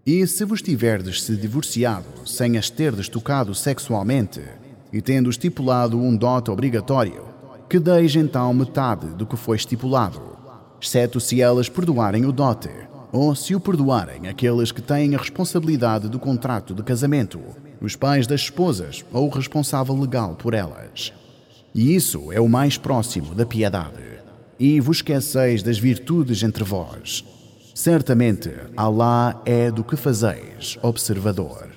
E se vos tiverdes se divorciado sem as terdes tocado sexualmente, e tendo estipulado um dote obrigatório, que deis então metade do que foi estipulado, exceto se elas perdoarem o dote, ou se o perdoarem aqueles que têm a responsabilidade do contrato de casamento, os pais das esposas ou o responsável legal por elas. E isso é o mais próximo da piedade. E vos esqueceis das virtudes entre vós. Certamente, Alá é do que fazeis observador.